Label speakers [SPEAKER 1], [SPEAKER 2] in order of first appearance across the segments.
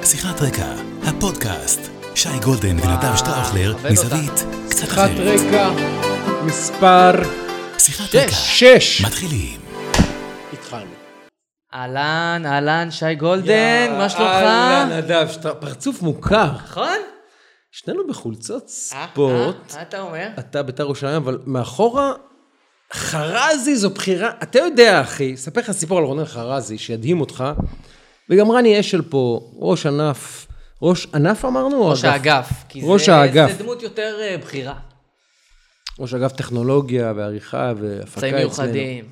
[SPEAKER 1] שיחת רקע, הפודקאסט. שי גולדן ונדב שטראוכלר מזווית קצת
[SPEAKER 2] שיחת
[SPEAKER 1] אחרת.
[SPEAKER 2] רקע, מספר
[SPEAKER 1] שיחת רקע.
[SPEAKER 2] 6.
[SPEAKER 1] מתחילים.
[SPEAKER 2] התחלנו.
[SPEAKER 3] אהלן, שי גולדן, מה שלומך?
[SPEAKER 2] אהלן, נדב, פרצוף מוכר.
[SPEAKER 3] נכון?
[SPEAKER 2] שנינו בחולצות ספורט.
[SPEAKER 3] מה אתה אומר?
[SPEAKER 2] אתה בית"ר ירושלים, אבל מאחורה, חרזי זו בחירה. אתה יודע, אחי, ספר לך סיפור על רונן חרזי, שידהים אותך, וגם רני אשל פה, ראש ענף אמרנו?
[SPEAKER 3] ראש האגף.
[SPEAKER 2] ראש האגף.
[SPEAKER 3] זה דמות יותר בחירה.
[SPEAKER 2] ראש אגף טכנולוגיה ועריכה והפקה
[SPEAKER 3] צעים מיוחדים.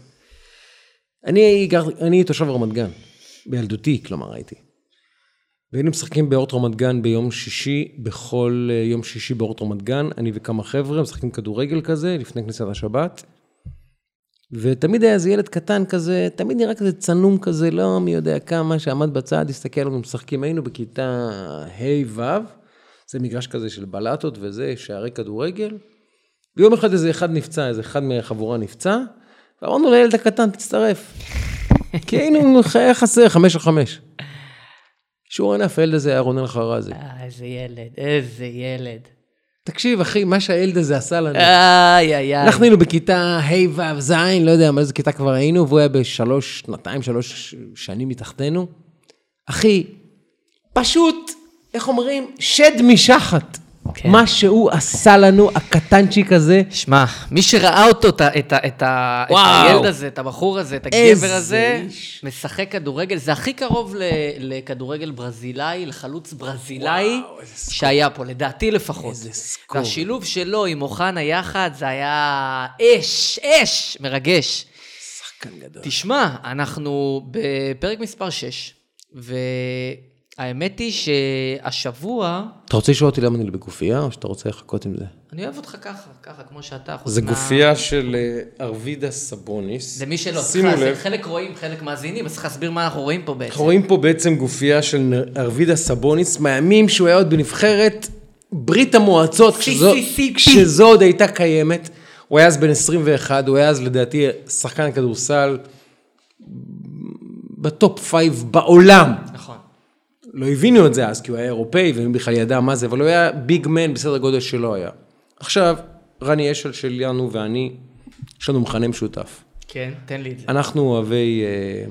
[SPEAKER 2] אני תושב רמת גן, בילדותי, כלומר הייתי. והיינו משחקים באורט רמת גן ביום שישי, בכל יום שישי באורט רמת גן, אני וכמה חבר'ה, משחקים כדורגל כזה, לפני כניסת השבת, ותמיד היה איזה ילד קטן כזה, תמיד נראה כזה צנום כזה, לא מי יודע כמה, שעמד בצד, הסתכל עלינו משחקים, היינו בכיתה ה'-ו', זה מגרש כזה של בלטות וזה, שערי כדורגל, ויום אחד איזה אחד נפצע, איזה אחד מהחבורה נפצע, ואמרנו לילד הקטן, תצטרף. כי היינו חסר 5-5. שור ענף, הילד הזה היה רונן חרזי.
[SPEAKER 3] איזה ילד.
[SPEAKER 2] תקשיב, אחי, מה שהילד הזה עשה לנו.
[SPEAKER 3] איי.
[SPEAKER 2] אנחנו היינו בכיתה ה' ו' ז', לא יודע מה איזה כיתה כבר היינו, והוא היה שנתיים, 3 שנים מתחתנו. אחי, פשוט, איך אומרים, שד משחת.
[SPEAKER 3] כן.
[SPEAKER 2] מה שהוא עשה לנו, הקטנצ'יק הזה.
[SPEAKER 3] שמע, מי שראה אותו, את הילד הזה, את הבחור הזה, את הגבר הזה, משחק כדורגל, זה הכי קרוב לכדורגל ברזילאי, לחלוץ ברזילאי, שהיה פה, לדעתי לפחות.
[SPEAKER 2] איזה סקור.
[SPEAKER 3] והשילוב שלו עם אוחנה יחד, זה היה אש, מרגש.
[SPEAKER 2] שחקן גדול.
[SPEAKER 3] תשמע, אנחנו בפרק מספר 6, האמת היא שהשבוע...
[SPEAKER 2] אתה רוצה לשאול אותי למה אני בגופייה, או שאתה רוצה לחכות עם זה?
[SPEAKER 3] אני אוהב אותך ככה, כמו שאתה.
[SPEAKER 2] זה גופייה של ארווידה סבוניס.
[SPEAKER 3] למי שלא,
[SPEAKER 2] שימו לב.
[SPEAKER 3] חלק רואים, חלק מאזינים, אז צריך להסביר מה אנחנו רואים פה בעצם.
[SPEAKER 2] אנחנו רואים פה בעצם גופייה של ארווידה סבוניס, מהימים שהוא היה עוד בנבחרת ברית המועצות, כשזו עוד הייתה קיימת. הוא היה אז בן 21, הוא היה אז לדעתי שחקן כדורסל בטופ 5 בעולם.
[SPEAKER 3] נכון.
[SPEAKER 2] לא הבינו את זה אז, כי הוא היה אירופאי, ומי בכלל ידע מה זה, אבל הוא היה ביג מן בסדר גודל שלא היה. עכשיו, רני אשל שלנו ואני, יש לנו מכנה משותף.
[SPEAKER 3] כן, תן לי את זה.
[SPEAKER 2] אנחנו אוהבי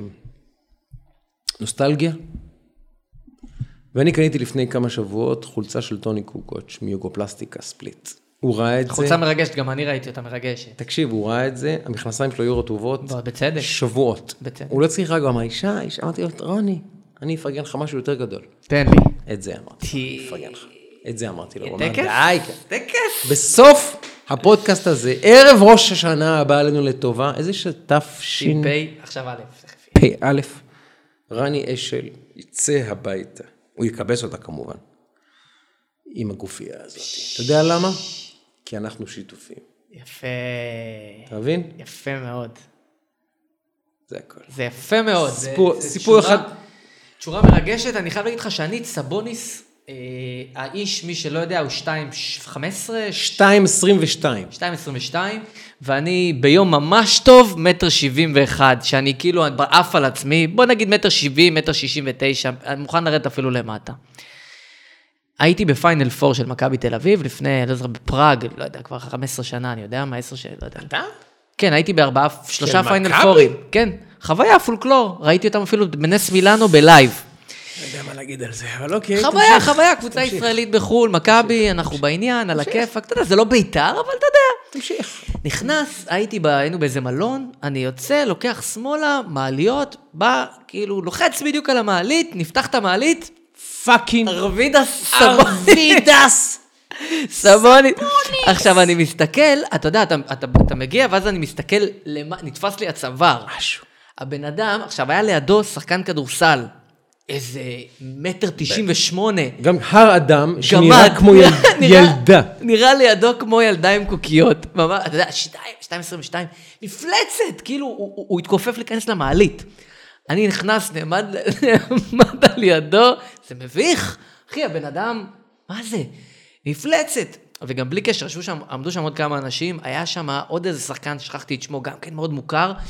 [SPEAKER 2] נוסטלגיה, ואני קניתי לפני כמה שבועות חולצה של טוני קוקוץ' מיוגופלסטיקה ספליט. הוא ראה את זה.
[SPEAKER 3] חולצה מרגשת, גם אני ראיתי אותה מרגשת.
[SPEAKER 2] תקשיב, הוא ראה את זה, המכנסיים שלו היו רטובות.
[SPEAKER 3] בצדק.
[SPEAKER 2] שבועות.
[SPEAKER 3] בצדק.
[SPEAKER 2] הוא לא צריך רק גם האישה, אמרתי לו, רוני, אני אפרגן לך משהו יותר גדול.
[SPEAKER 3] תן לי.
[SPEAKER 2] את זה אמרתי. אפרגן לך. את זה אמרתי לו.
[SPEAKER 3] טקס?
[SPEAKER 2] בסוף הפודקאסט הזה, ערב ראש השנה הבא עלינו לטובה, איזה שתף
[SPEAKER 3] עכשיו א'.
[SPEAKER 2] פ"א, רני אשל יצא הביתה. הוא יקבס אותה כמובן. עם הגופייה הזאת. אתה יודע למה? כי אנחנו שיתופים.
[SPEAKER 3] יפה.
[SPEAKER 2] אתה מבין?
[SPEAKER 3] יפה מאוד.
[SPEAKER 2] זה הכל.
[SPEAKER 3] זה יפה מאוד.
[SPEAKER 2] סיפור אחד.
[SPEAKER 3] תשורה מרגשת, אני חייב להגיד לך שאני סבוניס, האיש, מי שלא יודע, הוא 2.15?
[SPEAKER 2] 2.22.
[SPEAKER 3] 2.22, ואני ביום ממש טוב, 1.71 מטר, שאני כאילו בעף על עצמי, בוא נגיד 1.70 מטר, 1.69 אני מוכן לרדת אפילו למטה. הייתי בפיינל 4 של מכבי תל אביב, לפני, לא יודע, בפראג, לא יודע, כבר 15 שנה, אני יודע מה, 10 שנה, לא יודע.
[SPEAKER 2] אתה?
[SPEAKER 3] כן, הייתי שלושה פיינל 4'ים. כן, חוויה, פולקלור, ראיתי אותם אפילו בנס מילאנו בלייב.
[SPEAKER 2] לא יודע מה להגיד על זה, אבל אוקיי.
[SPEAKER 3] חוויה, קבוצה ישראלית בחול, מכבי, אנחנו בעניין, על הכיף, אתה יודע, זה לא ביתר, אבל אתה יודע.
[SPEAKER 2] תמשיך.
[SPEAKER 3] נכנס, היינו באיזה מלון, אני יוצא, לוקח שמאלה, מעליות, בא, כאילו, לוחץ בדיוק על המעלית, נפתח את המעלית,
[SPEAKER 2] פאקינג
[SPEAKER 3] ארווידס
[SPEAKER 2] סבוניס.
[SPEAKER 3] עכשיו אני מסתכל, אתה יודע, אתה מגיע, ואז אני מסתכל, נתפס לי הצוואר.
[SPEAKER 2] משהו.
[SPEAKER 3] הבן אדם, עכשיו היה לידו שחקן כדורסל, איזה 1.98 מטר.
[SPEAKER 2] גם הר אדם שנראה כמו ילדה.
[SPEAKER 3] נראה לידו כמו ילדה עם קוקיות. אתה יודע, 2.22, מפלצת, כאילו הוא התכופף להיכנס למעלית. אני נכנס, נעמד על ידו, זה מביך. אחי, הבן אדם, מה זה? מפלצת. וגם בלי קשר, עמדו שם עוד כמה אנשים, היה שם עוד איזה שחקן, שכחתי את שמו, גם כן מאוד מוכר,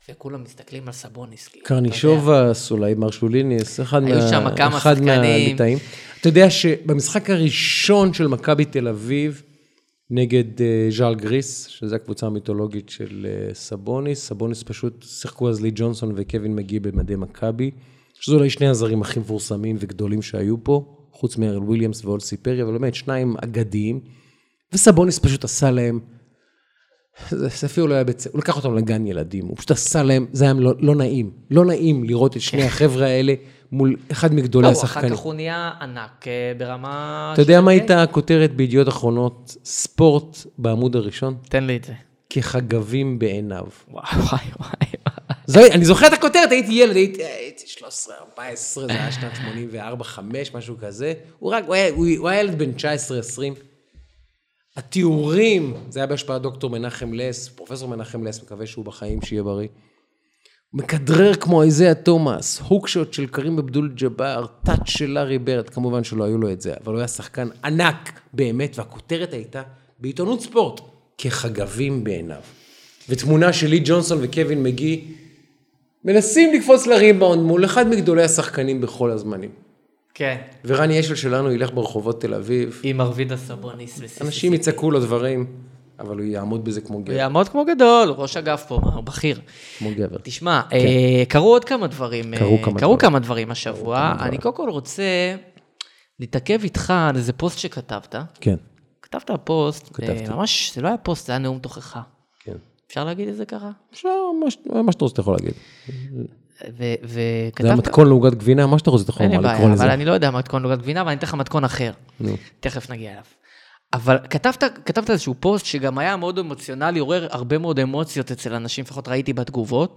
[SPEAKER 3] וכולם מסתכלים על סבוניס.
[SPEAKER 2] קרנישובס, אולי מרשוליניס,
[SPEAKER 3] היו שם כמה שחקנים.
[SPEAKER 2] אתה יודע שבמשחק הראשון של מכבי תל אביב, נגד ז'אל גריס, שזו הקבוצה המיתולוגית של סבוניס, סבוניס פשוט שיחקו אז לי ג'ונסון וקווין מגי במדי מכבי, שזו אולי שני הזרים הכי מפורסמים וגדולים שהיו פה, חוץ מארל וויליאמס ואולסי פרי, אבל באמת שניים אגדיים, וסבוניס פשוט עשה להם, זה אפילו לא היה הוא לקח אותם לגן ילדים, הוא פשוט עשה להם, זה היה לא נעים, לא נעים לראות את שני החבר'ה האלה, מול אחד מגדולי השחקנים.
[SPEAKER 3] אחר כך הוא נהיה ענק ברמה...
[SPEAKER 2] אתה יודע מה הייתה הכותרת בידיעות אחרונות? ספורט בעמוד הראשון?
[SPEAKER 3] תן לי את זה.
[SPEAKER 2] כחגבים בעיניו.
[SPEAKER 3] וואי.
[SPEAKER 2] אני זוכר את הכותרת, הייתי ילד, הייתי 13, 14, זה היה שנת 84, 5, משהו כזה. הוא היה ילד בן 19, 20. התיאורים, זה היה בהשפעת דוקטור מנחם לס, פרופסור מנחם לס, מקווה שהוא בחיים, שיהיה בריא. מקדרר כמו איזיה תומאס, הוקשוט של קרים אבדול ג'בר, טאץ' של לארי ברד, כמובן שלא היו לו את זה, אבל הוא היה שחקן ענק באמת, והכותרת הייתה בעיתונות ספורט, כחגבים בעיניו. ותמונה של לי ג'ונסון וקווין מגי, מנסים לקפוץ לריבאונד מול אחד מגדולי השחקנים בכל הזמנים.
[SPEAKER 3] כן.
[SPEAKER 2] ורני אשל שלנו ילך ברחובות תל אביב.
[SPEAKER 3] עם ארבידה סבוניס.
[SPEAKER 2] אנשים יצעקו לו דברים. אבל הוא יעמוד בזה כמו גבר.
[SPEAKER 3] הוא יעמוד כמו גדול, ראש אגף פה, בכיר.
[SPEAKER 2] כמו גבר.
[SPEAKER 3] תשמע, קרו עוד כמה דברים. קרו כמה דברים השבוע. אני קודם כל רוצה להתעכב איתך על איזה פוסט שכתבת.
[SPEAKER 2] כן.
[SPEAKER 3] כתבת פוסט, ממש, זה לא היה פוסט, זה היה נאום תוכחה.
[SPEAKER 2] כן.
[SPEAKER 3] אפשר להגיד את זה ככה?
[SPEAKER 2] אפשר, מה שאתה רוצה אתה יכול להגיד.
[SPEAKER 3] וכתבת...
[SPEAKER 2] זה המתכון לעוגת גבינה, מה שאתה רוצה אתה יכול לקרוא לזה.
[SPEAKER 3] אין לי בעיה, אבל אני לא יודע מתכון לעוגת גבינה, אבל אני אתן לך מתכון אחר. תכף נגיע אליו. אבל כתבת איזשהו פוסט שגם היה מאוד אמוציונלי, עורר הרבה מאוד אמוציות אצל אנשים, לפחות ראיתי בתגובות,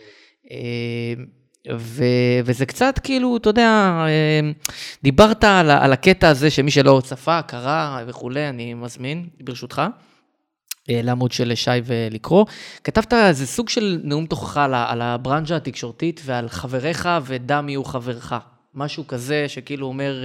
[SPEAKER 3] וזה קצת כאילו, אתה יודע, דיברת על הקטע הזה שמי שלא צפה, קרא וכו', אני מזמין, ברשותך, לעמוד של שי ולקרוא. כתבת איזה סוג של נאום תוכחה על הברנז'ה התקשורתית ועל חבריך ודם יהיו חברך. משהו כזה שכאילו אומר...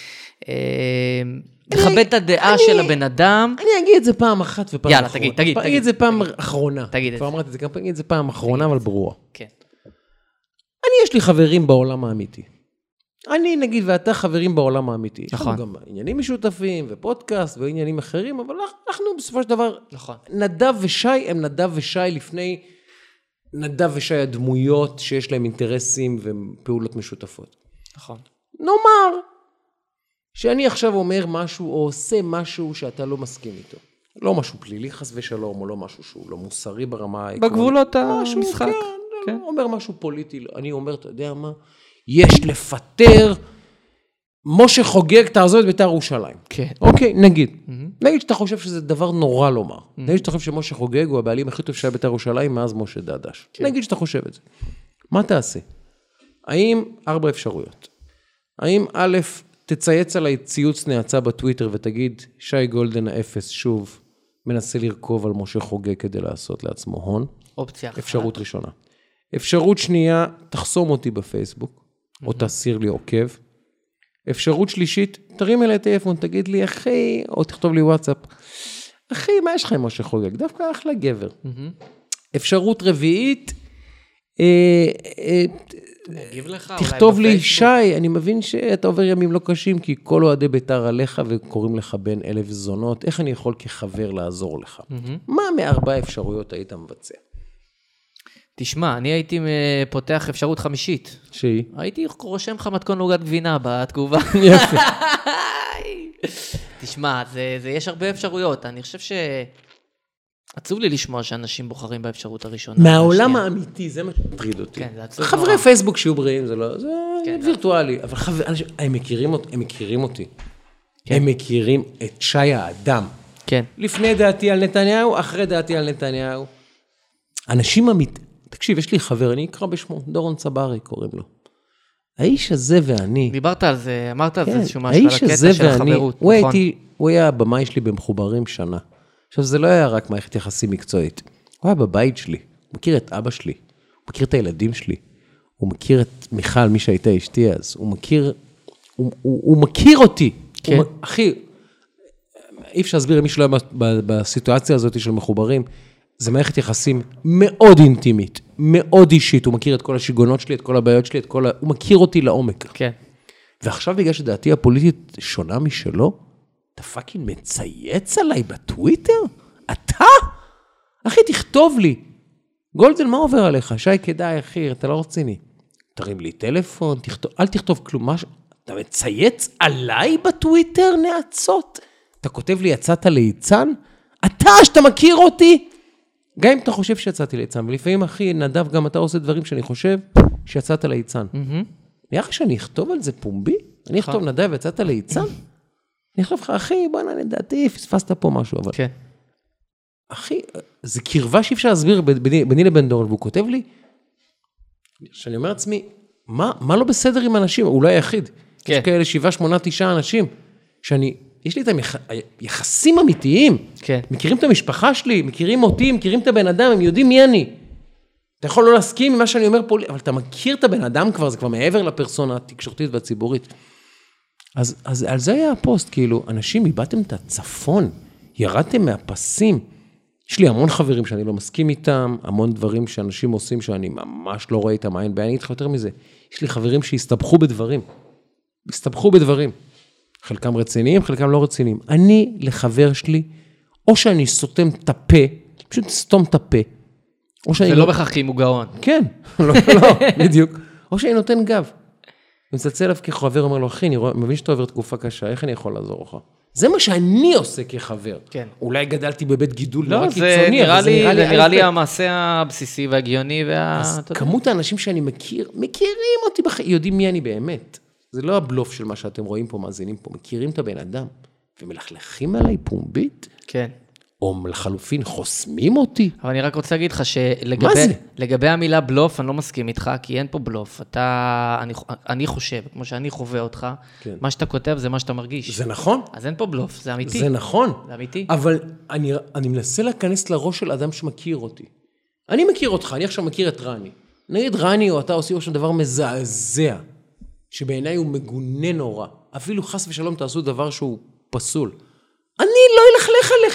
[SPEAKER 3] לכבד את הדעה של הבן אדם.
[SPEAKER 2] אני אגיד את זה פעם אחת ופעם אחרונה.
[SPEAKER 3] יאללה, תגיד.
[SPEAKER 2] אגיד את זה פעם אחרונה.
[SPEAKER 3] תגיד את זה.
[SPEAKER 2] כבר אמרתי את זה, גם אגיד את זה פעם אחרונה, אבל ברורה.
[SPEAKER 3] כן.
[SPEAKER 2] יש לי חברים בעולם האמיתי. אני נגיד, ואתה חברים בעולם האמיתי.
[SPEAKER 3] נכון.
[SPEAKER 2] גם עניינים משותפים ופודקאסט ועניינים אחרים, אבל אנחנו בסופו של דבר,
[SPEAKER 3] נכון.
[SPEAKER 2] נדב ושי הם נדב ושי לפני נדב ושי הדמויות שיש להם אינטרסים ופעולות משותפות.
[SPEAKER 3] נכון.
[SPEAKER 2] נאמר שאני עכשיו אומר משהו או עושה משהו שאתה לא מסכים איתו. לא משהו פלילי חס ושלום, או לא משהו שהוא לא מוסרי ברמה העקרונית.
[SPEAKER 3] בגבולות המשחק.
[SPEAKER 2] כן. אומר משהו פוליטי, אני אומר, אתה יודע מה? יש לפטר, משה חוגג, תעזוב את בית"ר ירושלים.
[SPEAKER 3] כן.
[SPEAKER 2] אוקיי, נגיד. נגיד שאתה חושב שזה דבר נורא לומר. נגיד שאתה חושב שמשה חוגג הוא הבעלים הכי טוב שהיה בית"ר ירושלים מאז משה דדש. נגיד שאתה חושב את זה. מה תעשה? האם 4 אפשרויות? האם א', תצייץ עליי ציוץ נאצה בטוויטר ותגיד, שי גולדן האפס שוב מנסה לרכוב על משה חוגג כדי לעשות לעצמו הון?
[SPEAKER 3] אופציה אחת.
[SPEAKER 2] אפשרות ראשונה. אפשרות שנייה, תחסום אותי בפייסבוק, או תסיר לי עוקב. אפשרות שלישית, תרים אליי טלפון, תגיד לי, אחי, או תכתוב לי וואטסאפ, אחי, מה יש לך עם משה חוגג? דווקא אחלה גבר. אפשרות רביעית, תכתוב לי, שי, אני מבין שאתה עובר ימים לא קשים, כי כל אוהדי בית"ר עליך וקוראים לך בן 1000 זונות, איך אני יכול כחבר לעזור לך? מה מ4 אפשרויות היית מבצע?
[SPEAKER 3] תשמע, אני הייתי פותח אפשרות חמישית.
[SPEAKER 2] שהיא?
[SPEAKER 3] הייתי רושם לך מתכון לעוגת גבינה בתגובה.
[SPEAKER 2] יפה.
[SPEAKER 3] תשמע, יש הרבה אפשרויות. אני חושב עצוב לי לשמוע שאנשים בוחרים באפשרות הראשונה.
[SPEAKER 2] מהעולם האמיתי, זה מה שמטריד אותי.
[SPEAKER 3] כן, זה עצוב.
[SPEAKER 2] חברי פייסבוק שיהיו בריאים, זה לא, זה וירטואלי. אבל הם מכירים אותי. הם מכירים את שי האדם.
[SPEAKER 3] כן.
[SPEAKER 2] לפני דעתי על נתניהו, אחרי דעתי על נתניהו. אנשים תקשיב, יש לי חבר, אני אקרא בשמו, דורון צברי קוראים לו. האיש הזה ואני...
[SPEAKER 3] דיברת על זה, אמרת על זה איזשהו משהו, על הקטע של החברות, נכון?
[SPEAKER 2] הוא היה הבמאי שלי במחוברים שנה. עכשיו, זה לא היה רק מערכת יחסים מקצועית. הוא היה בבית שלי, הוא מכיר את אבא שלי, הוא מכיר את הילדים שלי, הוא מכיר את מיכל, מי שהייתה אשתי אז, הוא מכיר אותי.
[SPEAKER 3] כן.
[SPEAKER 2] אחי, אי אפשר להסביר למי שלא היה בסיטואציה הזאת של מחוברים, זה מערכת יחסים מאוד אינטימית, מאוד אישית, הוא מכיר את כל השיגונות שלי, את כל הבעיות שלי, הוא מכיר אותי לעומק.
[SPEAKER 3] כן.
[SPEAKER 2] ועכשיו בגלל שדעתי הפוליטית שונה משלו, אתה פאקינג מצייץ עליי בטוויטר? אתה? אחי, תכתוב לי. גולדן, מה עובר עליך? שי, כדאי, אחי, אתה לא רציני. תרים לי טלפון, אל תכתוב כלום. אתה מצייץ עליי בטוויטר נעצות? אתה כותב לי, יצאת ליצן? אתה, שאתה מכיר אותי? גם אם אתה חושב שיצאתי ליצן, ולפעמים, אחי, נדב, גם אתה עושה דברים שאני חושב שיצאת ליצן. נראה לך שאני אכתוב על זה פומבי? אני אכתוב, נדב, יצאת ליצן? אני אכתוב לך, אחי, בוא נענה, לדעתי, פספסת פה משהו, אבל...
[SPEAKER 3] כן.
[SPEAKER 2] אחי, זה קרבה שאי אפשר להסביר ביני לבין דורון, והוא כותב לי, שאני אומר לעצמי, מה לא בסדר עם אנשים? אולי היחיד. יש כאלה 7, 8, 9 אנשים, יש לי איתם יחסים אמיתיים.
[SPEAKER 3] כן.
[SPEAKER 2] מכירים את המשפחה שלי, מכירים אותי, מכירים את הבן אדם, הם יודעים מי אני. אתה יכול לא להסכים עם מה שאני אומר פה, אבל אתה מכיר את הבן אדם כבר, זה כבר מעבר לפרסונה התקשורתית והציבורית. אז על זה היה הפוסט, כאילו, אנשים, איבדתם את הצפון, ירדתם מהפסים. יש לי המון חברים שאני לא מסכים איתם, המון דברים שאנשים עושים שאני ממש לא רואה איתם עין בעין, אני אתך יותר מזה. יש לי חברים שהסתבכו בדברים. חלקם רציניים, חלקם לא רציניים. אני לחבר שלי, או שאני סותם את הפה, פשוט סתום את הפה.
[SPEAKER 3] ולא בכך כי הוא גאון.
[SPEAKER 2] כן, לא, בדיוק. או שאני נותן גב. אני מצלצל אליו כחבר, אומר לו, אחי, אני מבין שאתה עובר תקופה קשה, איך אני יכול לעזור לך? זה מה שאני עושה כחבר.
[SPEAKER 3] כן.
[SPEAKER 2] אולי גדלתי בבית גידול
[SPEAKER 3] לא, זה נראה לי המעשה הבסיסי והגיוני
[SPEAKER 2] אז כמות האנשים שאני מכירים אותי, יודעים מי אני באמת. זה לא הבלוף של מה שאתם רואים פה, מאזינים פה, מכירים את הבן אדם, ומלכלכים עליי פומבית,
[SPEAKER 3] כן.
[SPEAKER 2] או לחלופין חוסמים אותי.
[SPEAKER 3] אבל אני רק רוצה להגיד לך שלגבי המילה בלוף, אני לא מסכים איתך, כי אין פה בלוף. אני חושב, כמו שאני חווה אותך, מה שאתה כותב זה מה שאתה מרגיש.
[SPEAKER 2] זה נכון.
[SPEAKER 3] אז אין פה בלוף, זה אמיתי.
[SPEAKER 2] זה נכון.
[SPEAKER 3] זה אמיתי.
[SPEAKER 2] אבל אני מנסה להיכנס לראש של אדם שמכיר אותי. אני מכיר אותך, אני עכשיו מכיר את רני. נגיד רני או אתה עושים עכשיו דבר מזעזע, שבעיניי הוא מגונה נורא. אפילו חס ושלום תעשו דבר שהוא פסול. אני לא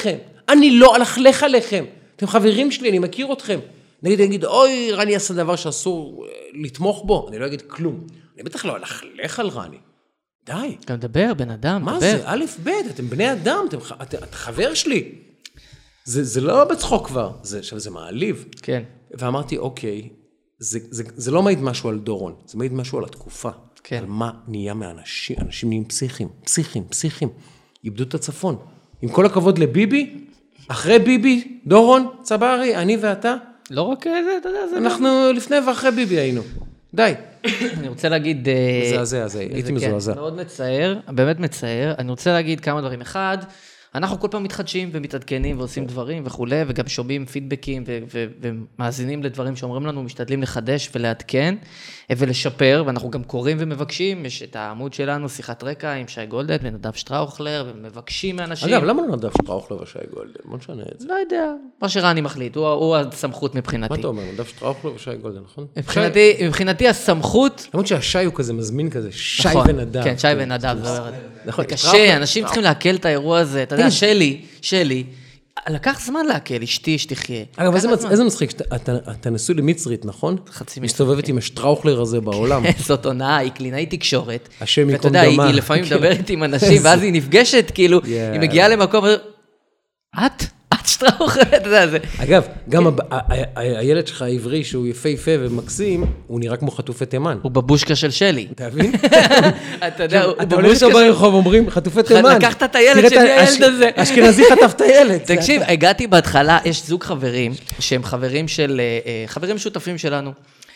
[SPEAKER 2] אלכלך עליכם. אתם חברים שלי, אני מכיר אתכם. נגיד, אוי, רני עשה דבר שאסור לתמוך בו. אני לא אגיד כלום. אני בטח לא אלכלך על רני. די.
[SPEAKER 3] גם דבר, בן אדם,
[SPEAKER 2] מה זה? א', ב', אתם בני אדם, אתם חבר שלי. זה לא בצחוק כבר. עכשיו, זה מעליב.
[SPEAKER 3] כן.
[SPEAKER 2] ואמרתי, אוקיי, זה לא מעיד משהו על דורון, זה מעיד משהו על התקופה.
[SPEAKER 3] כן.
[SPEAKER 2] על מה נהיה מאנשים, אנשים נהיים פסיכים. איבדו את הצפון. עם כל הכבוד לביבי, אחרי ביבי, דורון, צברי, אני ואתה.
[SPEAKER 3] לא רק זה, אתה יודע, זה...
[SPEAKER 2] אנחנו לפני ואחרי ביבי היינו. די.
[SPEAKER 3] אני רוצה להגיד...
[SPEAKER 2] זה, הייתי מזועזע.
[SPEAKER 3] מאוד מצער, באמת מצער. אני רוצה להגיד כמה דברים. אחד, אנחנו כל פעם מתחדשים ומתעדכנים ועושים דברים וכו', וגם שומעים פידבקים ומאזינים לדברים שאומרים לנו, משתדלים לחדש ולעדכן ולשפר, ואנחנו גם קוראים ומבקשים, יש את העמוד שלנו, שיחת רקע עם שי גולדן ונדב שטראוכלר, ומבקשים מאנשים.
[SPEAKER 2] אגב, למה לא נדב שטראוכלר ושי גולדן? בוא נשנה את זה.
[SPEAKER 3] לא יודע, מה שרני מחליט, הוא הסמכות מבחינתי.
[SPEAKER 2] מה אתה אומר, נדב שטראוכלר ושי גולדן, נכון?
[SPEAKER 3] מבחינתי הסמכות...
[SPEAKER 2] למרות שהשי הוא כזה מזמין כזה, שי ונדב.
[SPEAKER 3] כן, שי ונדב.
[SPEAKER 2] נכון.
[SPEAKER 3] זה קשה, אנשים צריכים להקל את האירוע הזה. אתה יודע, שלי, לקח זמן להקל, אשתי שתחיה.
[SPEAKER 2] אגב, איזה מצחיק, אתה נשוי למצרית, נכון?
[SPEAKER 3] חצי
[SPEAKER 2] מסתובבת עם השטראוכלר הזה בעולם.
[SPEAKER 3] זאת עונה, היא קלינאי תקשורת.
[SPEAKER 2] השם
[SPEAKER 3] ואתה
[SPEAKER 2] יקום
[SPEAKER 3] יודע,
[SPEAKER 2] דמה.
[SPEAKER 3] היא לפעמים מדברת עם אנשים, ואז היא נפגשת, כאילו, היא מגיעה למקום, את שטראוכלר, אתה יודע, זה...
[SPEAKER 2] אגב, גם הילד שלך העברי, שהוא יפהפה ומקסים, הוא נראה כמו חטופי תימן.
[SPEAKER 3] הוא בבושקה של שלי.
[SPEAKER 2] אתה מבין?
[SPEAKER 3] אתה יודע, הוא
[SPEAKER 2] אתה הולך שם ברחוב, אומרים, חטופי תימן.
[SPEAKER 3] לקחת את הילד שלי, הילד הזה.
[SPEAKER 2] אשכנזי חטף את הילד.
[SPEAKER 3] תקשיב, הגעתי בהתחלה, יש זוג חברים, שהם חברים שותפים שלנו,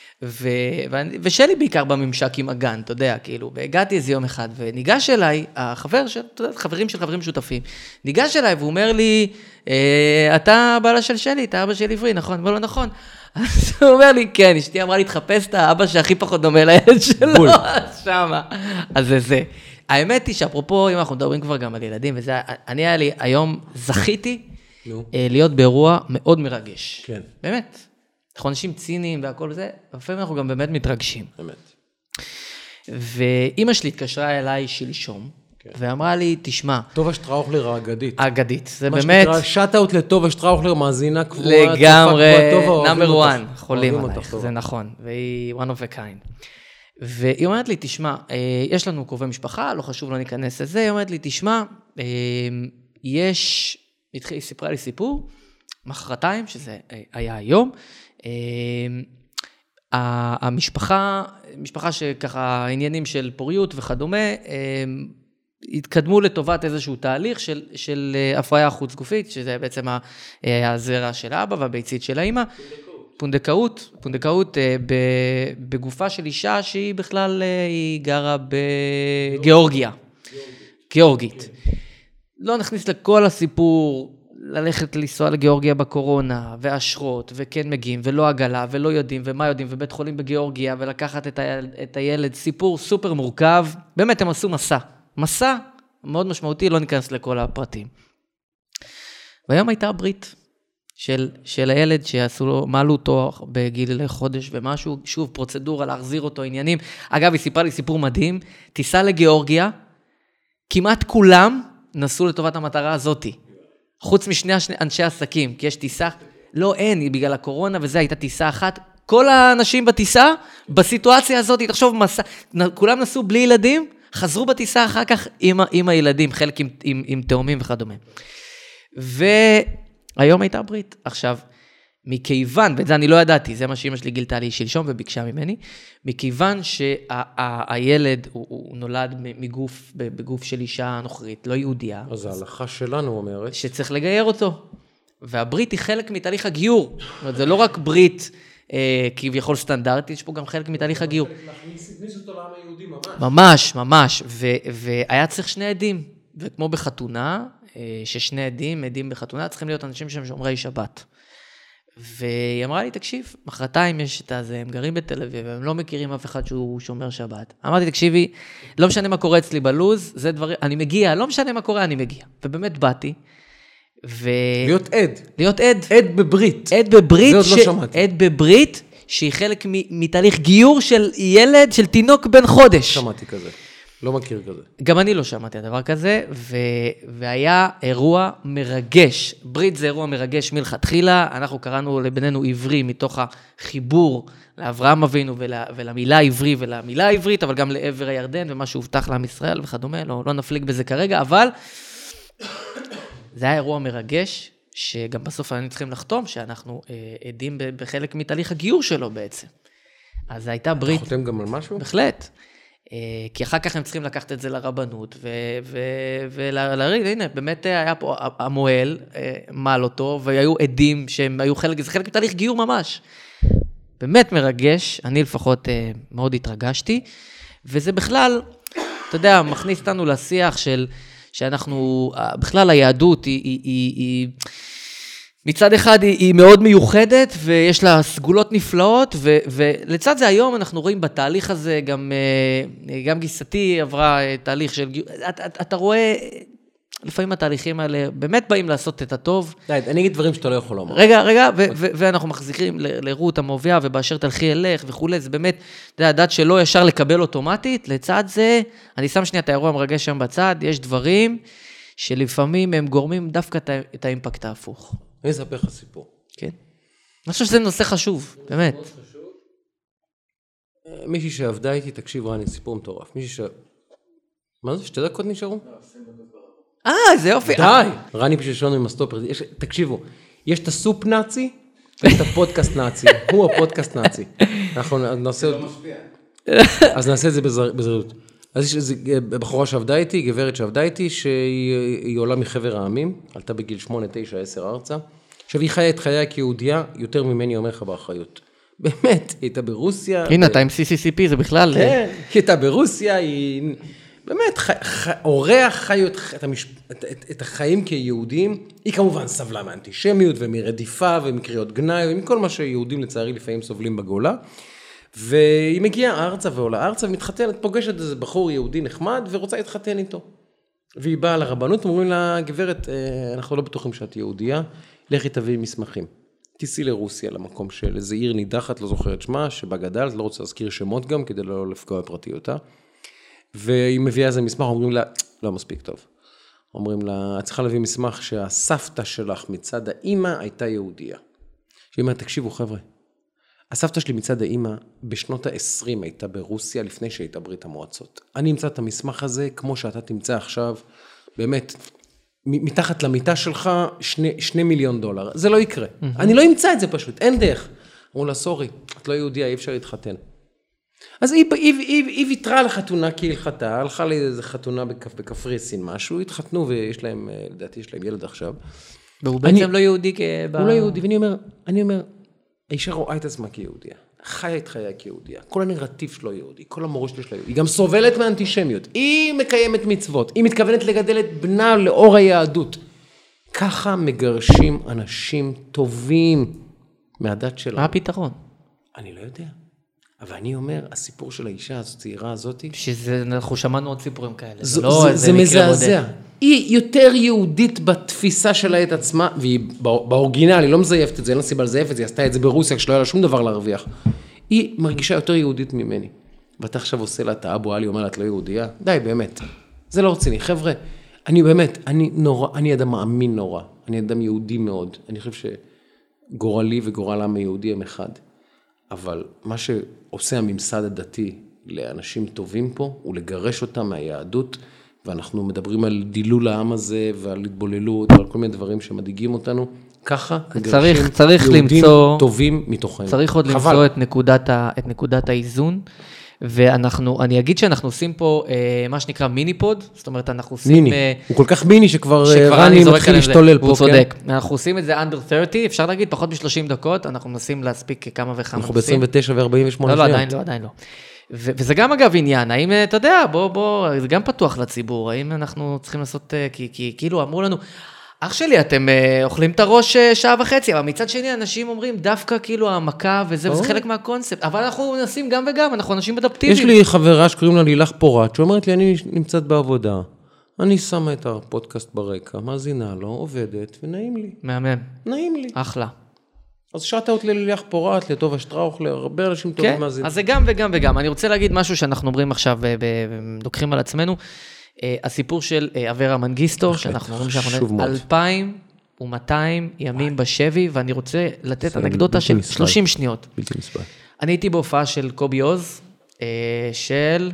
[SPEAKER 3] ושלי בעיקר בממשק עם הגן, אתה יודע, כאילו, והגעתי איזה יום אחד, וניגש אליי, חברים של חברים שותפים, ניגש אליי והוא אומר לי, אתה הבעלה של שלי, אתה אבא של עברי, נכון? אמר לו, נכון. אז הוא אומר לי, כן, אשתי אמרה לי, תחפש את האבא שהכי פחות דומה לילד שלו, שמה. אז זה. האמת היא שאפרופו, אם אנחנו מדברים כבר גם על ילדים, וזה, אני היה לי, היום זכיתי להיות באירוע מאוד מרגש.
[SPEAKER 2] כן.
[SPEAKER 3] באמת. אנחנו אנשים ציניים והכל זה, לפעמים אנחנו גם באמת מתרגשים.
[SPEAKER 2] באמת.
[SPEAKER 3] ואמא שלי התקשרה אליי שלשום, ואמרה לי, תשמע.
[SPEAKER 2] טובה שטראוכלר האגדית.
[SPEAKER 3] האגדית, זה באמת.
[SPEAKER 2] מה שנקרא, שאט-אוט לטובה שטראוכלר, מאזינה קבועה.
[SPEAKER 3] לגמרי, נאמבר 1, חולים עלייך, זה נכון, והיא one of a kind. והיא אומרת לי, תשמע, יש לנו קרובי משפחה, לא חשוב, לא ניכנס לזה, היא אומרת לי, תשמע, היא סיפרה לי סיפור, מחרתיים, שזה היה היום, המשפחה שככה עניינים של פוריות וכדומה, התקדמו לטובת איזשהו תהליך של הפריה חוץ גופית, שזה בעצם הזרע של האבא והביצית של האמא. פונדקאות בגופה של אישה שהיא בכלל, היא גרה בגיאורגיה. גיאורגית. לא נכניס לכל הסיפור, ללכת לנסוע לגיאורגיה בקורונה, ואשרות, וכן מגיעים, ולא עגלה, ולא יודעים, ומה יודעים, ובית חולים בגיאורגיה, ולקחת את הילד, סיפור סופר מורכב, באמת הם עשו מסע מאוד משמעותי, לא ניכנס לכל הפרטים. והיום הייתה ברית של הילד שעשו לו, מעלו אותו בגיל חודש ומשהו, שוב פרוצדורה להחזיר אותו עניינים. אגב, היא סיפרה לי סיפור מדהים, טיסה לגיאורגיה, כמעט כולם נסעו לטובת המטרה הזאת. חוץ משני אנשי עסקים, כי יש טיסה, לא אין, היא בגלל הקורונה וזה, הייתה טיסה אחת, כל האנשים בטיסה, בסיטואציה הזאת, תחשוב, כולם נסעו בלי ילדים, חזרו בטיסה אחר כך עם הילדים, חלק עם תאומים וכדומה. והיום הייתה ברית. עכשיו, מכיוון, ואת זה אני לא ידעתי, זה מה שאמא שלי גילתה לי שלשום וביקשה ממני, מכיוון שהילד הוא נולד בגוף של אישה נוכרית, לא יהודיה.
[SPEAKER 2] אז ההלכה שלנו אומרת.
[SPEAKER 3] שצריך לגייר אותו. והברית היא חלק מתהליך הגיור. זאת אומרת, זה לא רק ברית כביכול סטנדרטית, יש פה גם חלק מתהליך הגיור.
[SPEAKER 2] להכניס אותו לעם היהודי ממש.
[SPEAKER 3] ממש. והיה צריך שני עדים. וכמו בחתונה, ששני עדים בחתונה, צריכים להיות אנשים שהם שומרי שבת. והיא אמרה לי, תקשיב, מחרתיים יש את הזה, הם גרים בתל אביב, והם לא מכירים אף אחד שהוא שומר שבת. אמרתי, תקשיבי, לא משנה מה קורה אצלי בלוז, זה דברים, אני מגיע, לא משנה מה קורה, אני מגיע. ובאמת באתי, להיות עד. עד בברית. עד בברית. זה עוד לא שמעתי. עד בברית, שהיא חלק מתהליך גיור של ילד, של תינוק בן חודש.
[SPEAKER 2] שמעתי כזה. לא מכיר כזה.
[SPEAKER 3] גם אני לא שמעתי הדבר כזה, והיה אירוע מרגש. ברית זה אירוע מרגש מלכתחילה, אנחנו קראנו לבנינו עברי מתוך החיבור לאברהם אבינו ולמילה עברי ולמילה העברית, אבל גם לעבר הירדן ומה שהובטח לעם ישראל וכדומה, לא נפליג בזה כרגע, אבל זה היה אירוע מרגש, שגם בסוף היינו צריכים לחתום, שאנחנו עדים בחלק מתהליך הגיור שלו בעצם. אז הייתה ברית.
[SPEAKER 2] אתה חותם גם על משהו?
[SPEAKER 3] בהחלט. כי אחר כך הם צריכים לקחת את זה לרבנות, ולהגיד, הנה, באמת היה פה המועל, מעל אותו, והיו עדים שהם היו חלק, זה חלק מתהליך גיור ממש. באמת מרגש, אני לפחות מאוד התרגשתי, וזה בכלל, אתה יודע, מכניס אותנו לשיח שאנחנו, בכלל היהדות היא מצד אחד היא מאוד מיוחדת, ויש לה סגולות נפלאות, ולצד זה היום אנחנו רואים בתהליך הזה, גם גיסתי עברה תהליך של, אתה רואה, לפעמים התהליכים האלה באמת באים לעשות את הטוב.
[SPEAKER 2] אני אגיד דברים שאתה לא יכול לומר.
[SPEAKER 3] רגע, ואנחנו מחזיקים לרות המוביה, ובאשר תלכי אלך וכו', זה באמת, אתה יודע, דת שלא ישר לקבל אוטומטית, לצד זה, אני שם שנייה את האירוע המרגש שם בצד, יש דברים שלפעמים הם גורמים דווקא את האימפקט ההפוך.
[SPEAKER 2] אני אספר לך סיפור.
[SPEAKER 3] כן. אני חושב שזה נושא חשוב, באמת.
[SPEAKER 2] מישהי שעבדה איתי, תקשיב רני, סיפור מטורף. מה זה? 2 דקות נשארו?
[SPEAKER 3] זה יופי.
[SPEAKER 2] די. רני פשוט שלנו עם הסטופר. תקשיבו, יש את הסופ נאצי, ויש את הפודקאסט נאצי. הוא הפודקאסט נאצי. אנחנו נעשה... אז נעשה את זה בזריזות. אז יש איזו בחורה שעבדה איתי, גברת שעבדה איתי, שהיא עולה מחבר העמים, עלתה בגיל 8, 9, 10 ארצה. עכשיו היא חיה את חייה כיהודיה, יותר ממני אומר לך באחריות. באמת, היא הייתה ברוסיה.
[SPEAKER 3] הנה, אתה עם CCCP, זה בכלל...
[SPEAKER 2] כן, היא הייתה ברוסיה, היא באמת, אורח חיות את החיים כיהודים. היא כמובן סבלה מאנטישמיות ומרדיפה ומקריאות גנאי, ומכל מה שיהודים לצערי לפעמים סובלים בגולה. והיא מגיעה ארצה ועולה ארצה, ומתחתנת, פוגשת איזה בחור יהודי נחמד, ורוצה להתחתן איתו. והיא באה לרבנות, אומרים לה, גברת, אנחנו לא בטוחים שאת יהודייה, לכי תביאי מסמכים. תיסעי לרוסיה, למקום של איזה עיר נידחת, לא זוכרת שמה, שבה גדלת, לא רוצה להזכיר שמות גם, כדי לא לפגוע בפרטיותה. והיא מביאה איזה מסמך, אומרים לה, לא מספיק טוב. אומרים לה, את צריכה להביא מסמך שהסבתא שלך מצד האמא הייתה יהודייה. שהיא אומרת, תקשיבו חבר'ה, הסבתא שלי מצד האמא בשנות ה-20 הייתה ברוסיה לפני שהייתה ברית המועצות. אני אמצא את המסמך הזה כמו שאתה תמצא עכשיו, באמת, מתחת למיטה שלך $2 מיליון. זה לא יקרה. אני לא אמצא את זה פשוט, אין דרך. אמרו לה, סורי, את לא יהודיה, אי אפשר להתחתן. אז היא ויתרה לחתונה כי היא הלכתה, הלכה לאיזו חתונה בקפריסין משהו, התחתנו ויש להם, לדעתי יש להם ילד עכשיו.
[SPEAKER 3] והוא בעצם לא יהודי
[SPEAKER 2] הוא לא יהודי, ואני אומר, האישה רואה את עצמה כיהודיה, חיה את חייה כיהודיה, כל הנרטיב שלו יהודי, כל המורשת שלו יהודי, היא גם סובלת מאנטישמיות, היא מקיימת מצוות, היא מתכוונת לגדל את בנה לאור היהדות. ככה מגרשים אנשים טובים מהדת שלנו.
[SPEAKER 3] מה הפתרון?
[SPEAKER 2] אני לא יודע. אבל אני אומר, הסיפור של האישה הצעירה הזאת,
[SPEAKER 3] אנחנו שמענו עוד סיפורים כאלה.
[SPEAKER 2] זה מזעזע. היא יותר יהודית בתפיסה שלה את עצמה, והיא באורגינל, היא לא מזייפת את זה, אין לה סיבה לזייף את זה, היא עשתה את זה ברוסיה, כשלא היה לה שום דבר להרוויח. היא מרגישה יותר יהודית ממני. ואתה עכשיו עושה לה את האבו עלי, אומר לה, את לא יהודייה? די, באמת. זה לא רציני. חבר'ה, אני באמת, אני אדם מאמין נורא. אני אדם יהודי מאוד. אני חושב שגורלי וגורלם היהודי הם אחד. אבל מה שעושה הממסד הדתי לאנשים טובים פה, הוא לגרש אותם מהיהדות, ואנחנו מדברים על דילול העם הזה, ועל התבוללות, ועל כל מיני דברים שמדאיגים אותנו, ככה מגרשים יהודים טובים מתוכנו.
[SPEAKER 3] צריך עוד למצוא את נקודת האיזון, ואני אגיד שאנחנו עושים פה מה שנקרא מיני פוד, זאת אומרת אנחנו עושים...
[SPEAKER 2] מיני, הוא כל כך מיני שכבר רני מתחיל להשתולל פה.
[SPEAKER 3] הוא צודק, אנחנו עושים את זה under 30, אפשר להגיד פחות מ-30 דקות, אנחנו מנסים להספיק כמה וכמה.
[SPEAKER 2] אנחנו ב-29 ו-48 שניות.
[SPEAKER 3] לא, עדיין לא. וזה גם אגב עניין, האם אתה יודע, זה גם פתוח לציבור, האם אנחנו צריכים לעשות, כי כאילו אמרו לנו, אח שלי, אתם אוכלים את הראש שעה וחצי, אבל מצד שני אנשים אומרים, דווקא כאילו העמקה וזה חלק מהקונספט, אבל אנחנו נשים גם וגם, אנחנו אנשים אדפטיביים.
[SPEAKER 2] יש לי חברה שקוראים לה לילך פורט, שאומרת לי, אני נמצאת בעבודה, אני שמה את הפודקאסט ברקע, מאזינה לו, עובדת, ונעים לי.
[SPEAKER 3] מהמם.
[SPEAKER 2] נעים לי.
[SPEAKER 3] אחלה.
[SPEAKER 2] אז שאטות ללילך פורט, לטובה שטראוכלר, הרבה אנשים טובים מאזינים.
[SPEAKER 3] אז זה גם וגם וגם. אני רוצה להגיד משהו שאנחנו אומרים עכשיו, דוקחים על עצמנו, הסיפור של אברה מנגיסטו, שאנחנו אומרים שאנחנו 2,200 ימים בשבי, ואני רוצה לתת אנקדוטה של 30 שניות.
[SPEAKER 2] בלתי נסבל.
[SPEAKER 3] אני הייתי בהופעה של קובי עוז, של...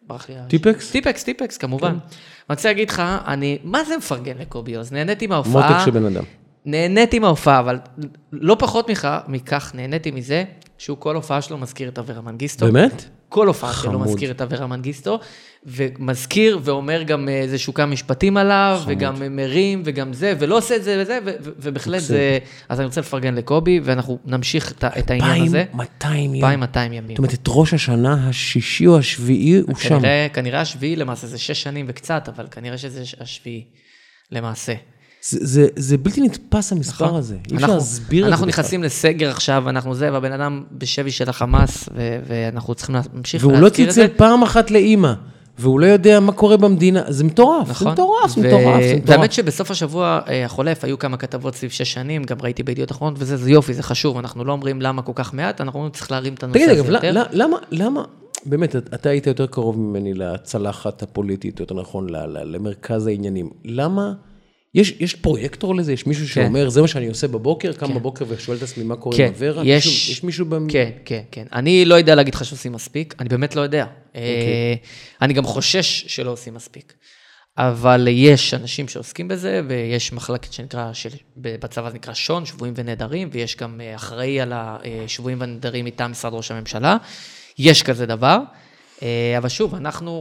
[SPEAKER 3] טיפקס, כמובן. אני רוצה להגיד לך, מה זה מפרגן לקובי עוז? נהניתי מההופעה.
[SPEAKER 2] מותק של בן אדם.
[SPEAKER 3] נהניתי מההופעה, אבל לא פחות מכך נהניתי מזה, שהוא כל הופעה שלו מזכיר את אברה מנגיסטו.
[SPEAKER 2] באמת?
[SPEAKER 3] כל הופעה שלו מזכיר את אברה מנגיסטו, ומזכיר ואומר גם איזשהו כמה משפטים עליו, וגם מרים, וגם זה, ולא עושה את זה וזה, ובהחלט זה... אז אני רוצה לפרגן לקובי, ואנחנו נמשיך את העניין הזה. 2,200 ימים.
[SPEAKER 2] זאת אומרת, את ראש השנה השישי או השביעי הוא שם.
[SPEAKER 3] כנראה השביעי למעשה, זה 6 שנים וקצת, אבל כנראה שזה השביעי למעשה.
[SPEAKER 2] זה בלתי נתפס המספר הזה. אי אפשר להסביר את זה.
[SPEAKER 3] אנחנו נכנסים לסגר עכשיו, אנחנו זה, והבן אדם בשבי של החמאס, ואנחנו צריכים להמשיך
[SPEAKER 2] להזכיר את זה. והוא לא צלצל פעם אחת לאמא, והוא לא יודע מה קורה במדינה. זה מטורף, זה מטורף.
[SPEAKER 3] והאמת שבסוף השבוע החולף, היו כמה כתבות סביב 6 שנים, גם ראיתי בידיעות אחרונות, וזה יופי, זה חשוב. אנחנו לא אומרים למה כל כך מעט, אנחנו אומרים צריך להרים את הנושא הזה יותר.
[SPEAKER 2] תגיד, למה, באמת, אתה היית יותר קרוב ממני לצלחת הפוליטית, יותר נכון, למרכז העניינים. למה? יש פרויקטור לזה? יש מישהו שאומר, זה מה שאני עושה בבוקר, קם בבוקר ושואל את עצמי מה קורה עם אברה? יש מישהו
[SPEAKER 3] כן. אני לא יודע להגיד לך שעושים מספיק, אני באמת לא יודע. אני גם חושש שלא עושים מספיק. אבל יש אנשים שעוסקים בזה, ויש מחלקת שנקרא, בצבא זה נקרא שון, שבויים ונהדרים, ויש גם אחראי על השבויים ונהדרים מטעם משרד ראש הממשלה. יש כזה דבר. אבל שוב, אנחנו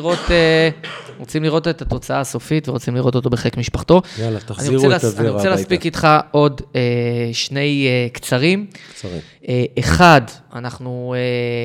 [SPEAKER 3] רוצים לראות את התוצאה הסופית, ורוצים לראות אותו בחיק משפחתו.
[SPEAKER 2] יאללה, תחזירו את אברה הביתה.
[SPEAKER 3] אני רוצה להספיק איתך עוד 2 קצרים. אחד, אנחנו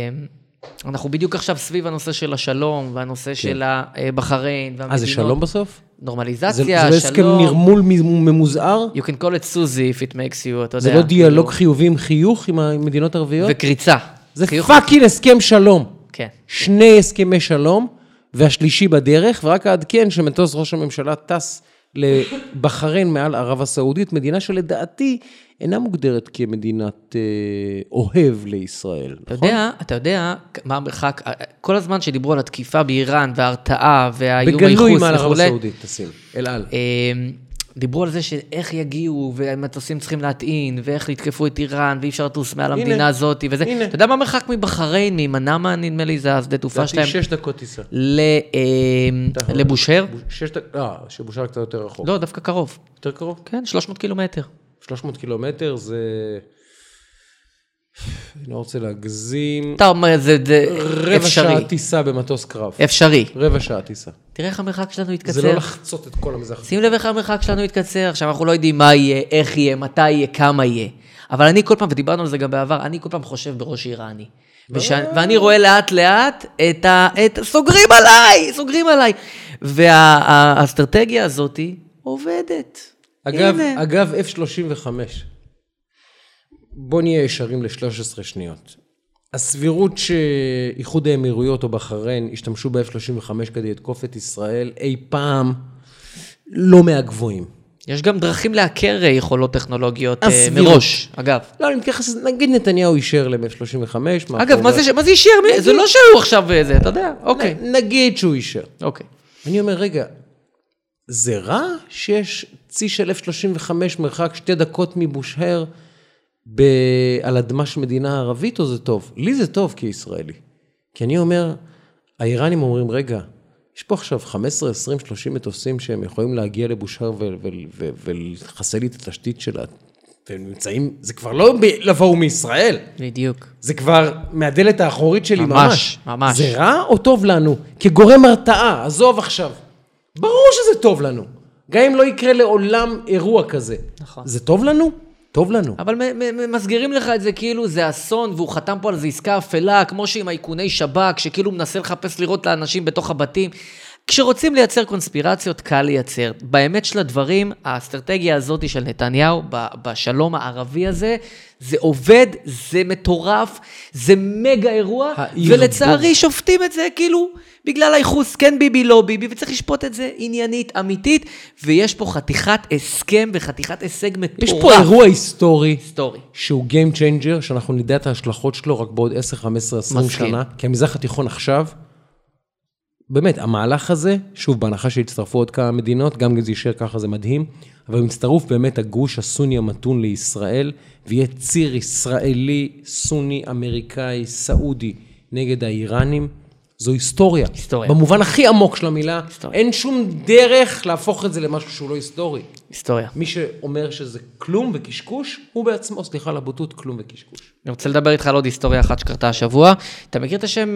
[SPEAKER 3] בדיוק עכשיו סביב הנושא של השלום, והנושא של הבחריין,
[SPEAKER 2] זה שלום בסוף?
[SPEAKER 3] נורמליזציה,
[SPEAKER 2] שלום. זה הסכם נרמול ממוזער?
[SPEAKER 3] You can call it Suzy if it makes you, אתה יודע.
[SPEAKER 2] זה לא דיאלוג חיובי עם חיוך עם המדינות הערביות?
[SPEAKER 3] וקריצה.
[SPEAKER 2] זה פאקינג הסכם שלום.
[SPEAKER 3] כן.
[SPEAKER 2] 2 הסכמי שלום, והשלישי בדרך, ורק העדכן שמטוס ראש הממשלה טס לבחריין מעל ערב הסעודית, מדינה שלדעתי אינה מוגדרת כמדינת אוהב לישראל.
[SPEAKER 3] אתה יודע מה המרחק, כל הזמן שדיברו על התקיפה באיראן וההרתעה והאיום
[SPEAKER 2] בגלוי
[SPEAKER 3] הייחוס
[SPEAKER 2] מעל ערב הסעודית, תשים, אל-על.
[SPEAKER 3] דיברו על זה שאיך יגיעו, והמטוסים צריכים להטעין, ואיך יתקפו את איראן, ואי אפשר לטוס מעל המדינה הזאת, וזה. אתה יודע מה המרחק מבחריין, ממנאמה, נדמה לי, זה השדה תעופה שלהם?
[SPEAKER 2] זה 6 דקות טיסה.
[SPEAKER 3] לבושר?
[SPEAKER 2] שבושר קצת יותר רחוק.
[SPEAKER 3] לא, דווקא קרוב.
[SPEAKER 2] יותר קרוב?
[SPEAKER 3] כן, 300 קילומטר.
[SPEAKER 2] 300 קילומטר זה... אני לא רוצה להגזים.
[SPEAKER 3] אתה אומר, זה אפשרי.
[SPEAKER 2] רבע שעה טיסה במטוס קרב.
[SPEAKER 3] אפשרי.
[SPEAKER 2] רבע שעה טיסה.
[SPEAKER 3] תראה איך המרחק שלנו יתקצר.
[SPEAKER 2] זה לא לחצות את כל המזרח.
[SPEAKER 3] שים לב איך המרחק שלנו יתקצר. עכשיו אנחנו לא יודעים מה יהיה, איך יהיה, מתי יהיה, כמה יהיה. אבל אני כל פעם, ודיברנו על זה גם בעבר, אני כל פעם חושב בראש איראני. ואני רואה לאט לאט את סוגרים עליי. והאסטרטגיה הזאת עובדת.
[SPEAKER 2] אגב, F-35. בוא נהיה ישרים ל-13 שניות. הסבירות שאיחוד האמירויות או בחריין השתמשו ב-F-35 כדי לתקוף את ישראל אי פעם לא מהגבוהים.
[SPEAKER 3] יש גם דרכים להכר יכולות טכנולוגיות מראש, אגב.
[SPEAKER 2] לא, אני מתייחס, נגיד נתניהו אישר ל-F-35.
[SPEAKER 3] אגב, מה זה אישר? זה לא שהוא עכשיו זה, אתה יודע? אוקיי.
[SPEAKER 2] נגיד שהוא אישר.
[SPEAKER 3] אוקיי.
[SPEAKER 2] אני אומר, רגע, זה רע שיש צי של F-35 מרחק 2 דקות מבושהר על אדמה של מדינה ערבית, או זה טוב? לי זה טוב כישראלי. כי אני אומר, האיראנים אומרים, רגע, יש פה עכשיו 15, 20, 30 מטוסים שהם יכולים להגיע לבושהר ולחסל לי את התשתית שלה. והם נמצאים, זה כבר לא לבואו מישראל.
[SPEAKER 3] בדיוק.
[SPEAKER 2] זה כבר מהדלת האחורית שלי ממש.
[SPEAKER 3] ממש.
[SPEAKER 2] זה רע או טוב לנו? כגורם הרתעה, עזוב עכשיו. ברור שזה טוב לנו. גם אם לא יקרה לעולם אירוע כזה.
[SPEAKER 3] נכון.
[SPEAKER 2] זה טוב לנו? טוב לנו.
[SPEAKER 3] אבל מסגירים לך את זה כאילו זה אסון, והוא חתם פה על זה עסקה אפלה, כמו שעם האיכוני שב"כ, שכאילו מנסה לחפש לראות לאנשים בתוך הבתים. כשרוצים לייצר קונספירציות, קל לייצר. באמת של הדברים, האסטרטגיה הזאת של נתניהו, בשלום הערבי הזה, זה עובד, זה מטורף, זה מגה אירוע, ולצערי שופטים את זה כאילו, בגלל הייחוס, כן ביבי, לא ביבי, וצריך לשפוט את זה עניינית, אמיתית, ויש פה חתיכת הסכם וחתיכת הישג מטורף.
[SPEAKER 2] יש פה אירוע היסטורי, שהוא Game Changer, שאנחנו נדע את ההשלכות שלו רק בעוד 10, 15, 20 שנה, כי המזרח התיכון עכשיו, באמת, המהלך הזה, שוב, בהנחה שהצטרפו עוד כמה מדינות, גם אם זה יישאר ככה זה מדהים, אבל מצטרוף באמת הגוש הסוני המתון לישראל, ויהיה ציר ישראלי, סוני, אמריקאי, סעודי, נגד האיראנים, זו היסטוריה.
[SPEAKER 3] היסטוריה.
[SPEAKER 2] במובן הכי עמוק של המילה,
[SPEAKER 3] היסטוריה.
[SPEAKER 2] אין שום דרך להפוך את זה למשהו שהוא לא היסטורי.
[SPEAKER 3] היסטוריה.
[SPEAKER 2] מי שאומר שזה כלום וקשקוש, הוא בעצמו, סליחה לבוטות, כלום וקשקוש.
[SPEAKER 3] אני רוצה לדבר איתך על עוד היסטוריה אחת שקרתה השבוע. אתה מכיר את השם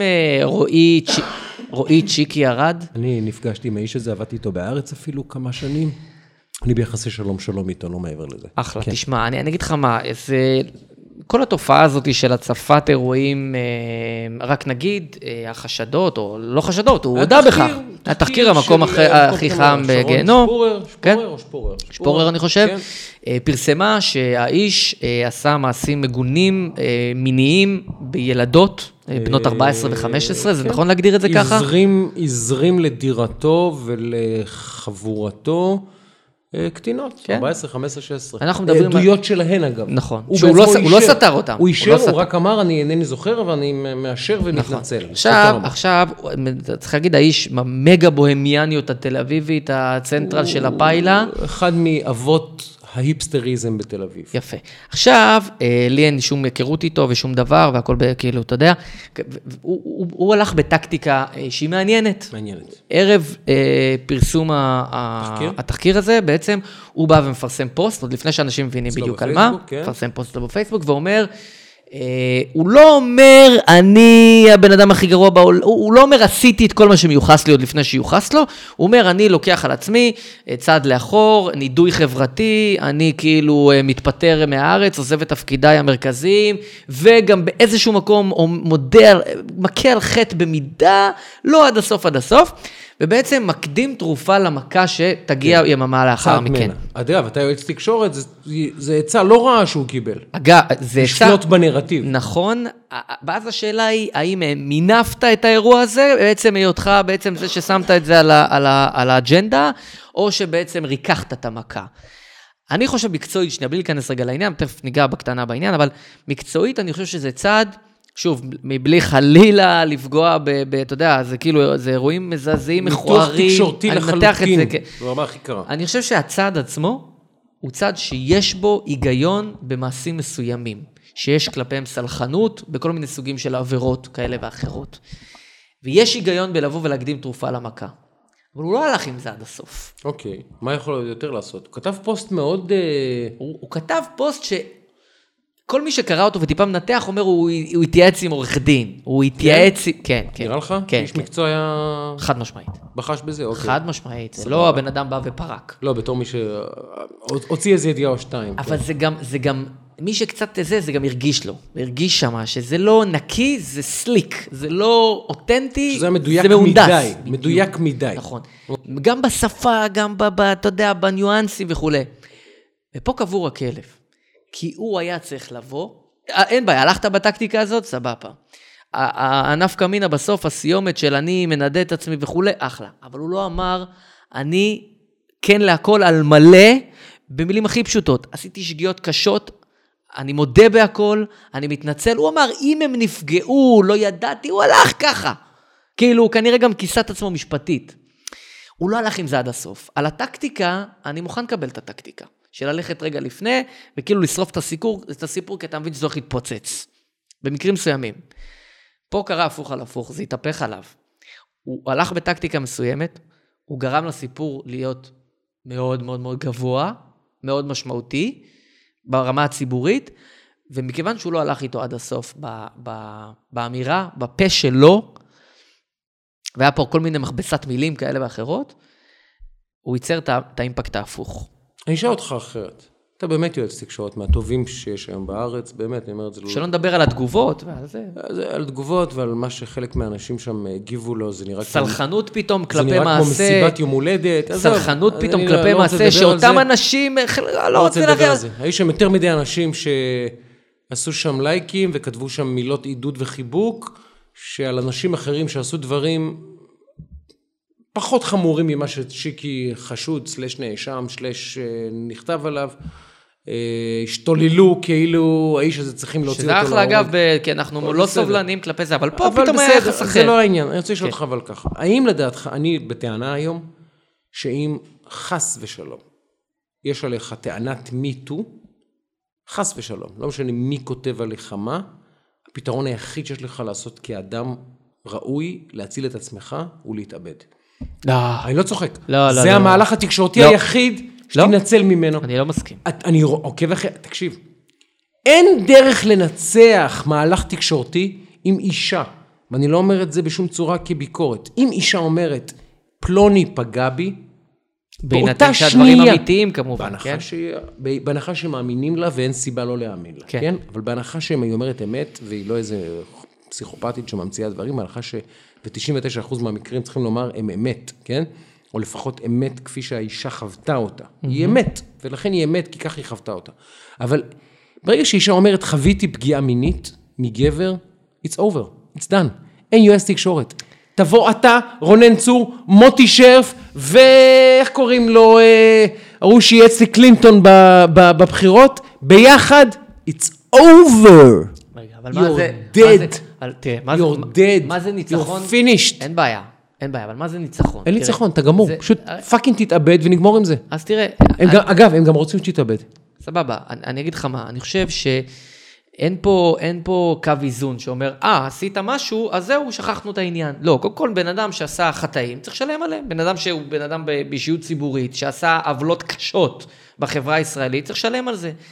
[SPEAKER 3] רועי צ'יקי ארד?
[SPEAKER 2] אני נפגשתי עם האיש הזה, עבדתי איתו בארץ אפילו כמה שנים. אני ביחסי שלום איתו, לא מעבר לזה.
[SPEAKER 3] אחלה, תשמע, אני אגיד לך מה, כל התופעה הזאת של הצפת אירועים, רק נגיד, החשדות, או לא חשדות, הוא הודע בכך. התחקיר המקום הכי חם בגיהנום. שפורר, אני חושב. פרסמה שהאיש עשה מעשים מגונים, מיניים, בילדות, בנות 14 ו-15, זה נכון להגדיר את זה ככה?
[SPEAKER 2] הזרים לדירתו ולחבורתו, קטינות, 14, 15, 16. עדויות שלהן אגב.
[SPEAKER 3] נכון. הוא לא סתר אותם.
[SPEAKER 2] הוא אישר, הוא רק אמר, אני אינני זוכר, אבל אני מאשר ומתנצל.
[SPEAKER 3] עכשיו, צריך להגיד, האיש מגה בוהמיאניות התל אביבית, הצנטרל של הפיילה.
[SPEAKER 2] אחד מאבות ההיפסטריזם בתל אביב.
[SPEAKER 3] יפה. עכשיו, לי אין שום היכרות איתו ושום דבר, והכל כאילו, אתה יודע, הוא הלך בטקטיקה שהיא מעניינת.
[SPEAKER 2] מעניינת.
[SPEAKER 3] ערב פרסום התחקיר הזה, בעצם הוא בא ומפרסם פוסט, עוד לפני שאנשים מבינים בדיוק על מה, מפרסם פוסט בפייסבוק, ואומר, הוא לא אומר, אני הבן אדם הכי גרוע בעולם, הוא לא אומר, עשיתי את כל מה שמיוחס לי עוד לפני שיוחס לו, הוא אומר, אני לוקח על עצמי, צעד לאחור, נידוי חברתי, אני כאילו מתפטר מהארץ, עוזב את תפקידיי המרכזיים, וגם באיזשהו מקום מודה, מכה על חטא במידה, לא עד הסוף, ובעצם מקדים תרופה למכה שתגיע יממה לאחר מכן.
[SPEAKER 2] אגב, אתה יועץ תקשורת, זה עצה לא רעה שהוא קיבל.
[SPEAKER 3] אגב, זה עצה...
[SPEAKER 2] לשלוט בנרטיב.
[SPEAKER 3] נכון, ואז השאלה היא, האם מינפת את האירוע הזה, בעצם היותך בעצם זה ששמת את זה על האג'נדה, או שבעצם ריקחת את המכה. אני חושב מקצועית, שנייה, בלי להיכנס רגע לעניין, תכף ניגע בקטנה בעניין, אבל מקצועית אני חושב שזה צעד, שוב, מבלי חלילה לפגוע אתה יודע, זה כאילו, זה אירועים מזעזעים, מכוערים.
[SPEAKER 2] ניתוח תקשורתי לחלוטין, ברמה הכי קרה.
[SPEAKER 3] אני חושב שהצעד עצמו, הוא צעד שיש בו היגיון במעשים מסוימים, שיש כלפיהם סלחנות, בכל מיני סוגים של עבירות כאלה ואחרות. ויש היגיון בלבוא ולהקדים תרופה למכה. אבל הוא לא הלך עם זה עד הסוף.
[SPEAKER 2] אוקיי, מה יכול יותר לעשות? הוא כתב פוסט מאוד...
[SPEAKER 3] הוא כתב פוסט כל מי שקרא אותו וטיפה מנתח, אומר, הוא התייעץ עם עורך דין. הוא התייעץ... כן, כן.
[SPEAKER 2] נראה לך?
[SPEAKER 3] כן.
[SPEAKER 2] איש מקצוע היה...
[SPEAKER 3] חד משמעית.
[SPEAKER 2] בחש בזה, אוקיי.
[SPEAKER 3] חד משמעית. זה לא הבן אדם בא ופרק.
[SPEAKER 2] לא, בתור מי הוציא איזה ידיעה או שתיים.
[SPEAKER 3] אבל זה גם... מי שקצת זה גם הרגיש לו. הרגיש שמה שזה לא נקי, זה סליק. זה לא אותנטי,
[SPEAKER 2] שזה מדויק מדי. מדויק מדי.
[SPEAKER 3] נכון. גם בשפה, גם אתה יודע, בניואנסים וכו'. ופה קבור הכלב. כי הוא היה צריך לבוא, אין בעיה, הלכת בטקטיקה הזאת, סבבה. הענף קמינה בסוף, הסיומת של אני מנדה את עצמי וכו', אחלה. אבל הוא לא אמר, אני כן להכל על מלא, במילים הכי פשוטות. עשיתי שגיאות קשות, אני מודה בהכל, אני מתנצל. הוא אמר, אם הם נפגעו, לא ידעתי, הוא הלך ככה. כאילו, כנראה גם כיסת עצמו משפטית. הוא לא הלך עם זה עד הסוף. על הטקטיקה, אני מוכן לקבל את הטקטיקה. של ללכת רגע לפני, וכאילו לשרוף את הסיפור, כי אתה מבין שזה הולך להתפוצץ. במקרים מסוימים. פה קרה הפוך על הפוך, זה התהפך עליו. הוא הלך בטקטיקה מסוימת, הוא גרם לסיפור להיות מאוד מאוד מאוד גבוה, מאוד משמעותי, ברמה הציבורית, ומכיוון שהוא לא הלך איתו עד הסוף, באמירה, בפה שלו, והיה פה כל מיני מכבסת מילים כאלה ואחרות, הוא ייצר את האימפקט ההפוך.
[SPEAKER 2] אני אשאל אותך אחרת. אתה באמת יועץ תקשורת מהטובים שיש היום בארץ, באמת, אני אומר את זה...
[SPEAKER 3] שלא נדבר על התגובות ועל זה.
[SPEAKER 2] על תגובות ועל מה שחלק מהאנשים שם הגיבו לו, זה נראה...
[SPEAKER 3] סלחנות פתאום כלפי מעשה...
[SPEAKER 2] זה נראה כמו מסיבת יום הולדת.
[SPEAKER 3] סלחנות פתאום כלפי מעשה, שאותם אנשים... לא רוצה לדבר על זה.
[SPEAKER 2] היו שם יותר מדי אנשים שעשו שם לייקים וכתבו שם מילות עידוד וחיבוק, שעל אנשים אחרים שעשו דברים... פחות חמורים ממה ששיקי חשוד, סלש נאשם, סלש נכתב עליו, השתוללו כאילו האיש הזה צריכים להוציא אותו
[SPEAKER 3] להורג. שזה אחלה אגב, כי אנחנו לא סובלנים כלפי זה, אבל פה פתאום היה יחס אחר.
[SPEAKER 2] זה לא העניין, אני רוצה לשאול אותך אבל ככה. האם לדעתך, אני בטענה היום, שאם חס ושלום, יש עליך טענת מיטו, חס ושלום, לא משנה מי כותב עליך מה, הפתרון היחיד שיש לך לעשות כאדם ראוי, להציל את עצמך ולהתאבד. אני לא צוחק. זה המהלך התקשורתי היחיד שתנצל ממנו.
[SPEAKER 3] אני לא מסכים.
[SPEAKER 2] אני עוקב אחרי, תקשיב. אין דרך לנצח מהלך תקשורתי עם אישה, ואני לא אומר את זה בשום צורה כביקורת. אם אישה אומרת, פלוני פגע בי, באותה
[SPEAKER 3] שהדברים אמיתיים כמובן, כן?
[SPEAKER 2] בהנחה שמאמינים לה ואין סיבה לא להאמין לה, כן? אבל בהנחה שהיא אומרת אמת, והיא לא איזה פסיכופתית שממציאה דברים, בהנחה ש... ו-99% מהמקרים צריכים לומר הם אמת, כן? או לפחות אמת כפי שהאישה חוותה אותה. היא אמת, ולכן היא אמת כי כך היא חוותה אותה. אבל ברגע שאישה אומרת חוויתי פגיעה מינית מגבר, it's over, it's done. אין יועץ תקשורת. תבוא אתה, רונן צור, מוטי שרף, ואיך קוראים לו, הראו שייעץ לקלינטון בבחירות, ביחד, it's over.
[SPEAKER 3] אבל מה זה...
[SPEAKER 2] dead.
[SPEAKER 3] You're dead. מה זה ניצחון?
[SPEAKER 2] You're finished.
[SPEAKER 3] אין בעיה, אבל מה זה ניצחון?
[SPEAKER 2] אין ניצחון, אתה גמור. פשוט פאקינג תתאבד ונגמור עם זה.
[SPEAKER 3] אז תראה...
[SPEAKER 2] אגב, הם גם רוצים שתתאבד.
[SPEAKER 3] סבבה, אני אגיד לך מה, אני חושב שאין פה קו איזון שאומר, עשית משהו, אז זהו, שכחנו את העניין. לא, כל בן אדם שעשה חטאים, צריך לשלם עליהם. בן אדם שהוא בן אדם באישיות ציבורית, שעשה עוולות קשות בחברה הישראלית, צריך לשלם על זה.